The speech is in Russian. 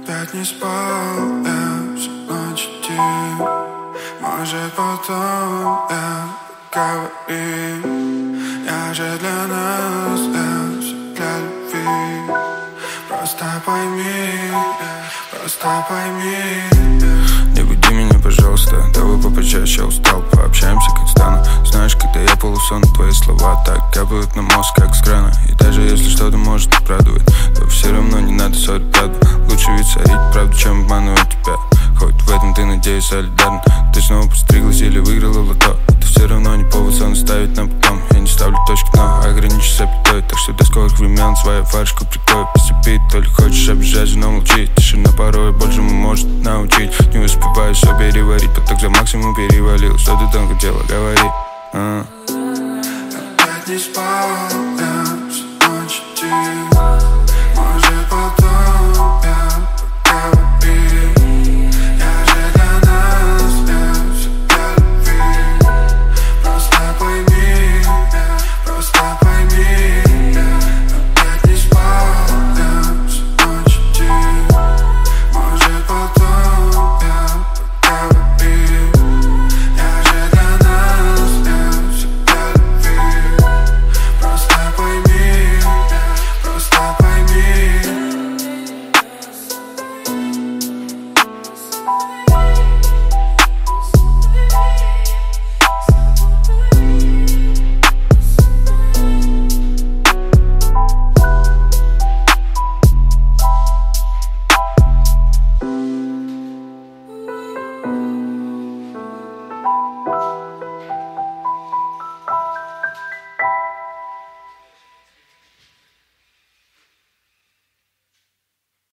опять не спал, я всю ночь идти. Может потом поговорим. Я же для нас, я все для любви. Просто пойми. Не буди меня, пожалуйста, давай попозже, устал. Пообщаемся, как стану. Знаешь, когда я полусон, твои слова так капают на мозг, как с крана. И даже если что-то может обрадовать, то все равно не надо ссорить, правда. Лучше ведь царить правду, чем обманывать тебя. Хоть в этом ты, надеюсь, солидарен. Ты снова постриглась или выиграла лото. Это все равно не повод сон ставить на потом. Я не ставлю точки, но ограничусь аппетитой. Так что до скорых времен свою фаршку прикрою. Поступить, то ли хочешь обижать, но молчи. Тишина порой большему может научить. Не успеваю все переварить, поток за максимум перевалил. Что ты там хотела, говори. Опять не спал, я всю ночь идти.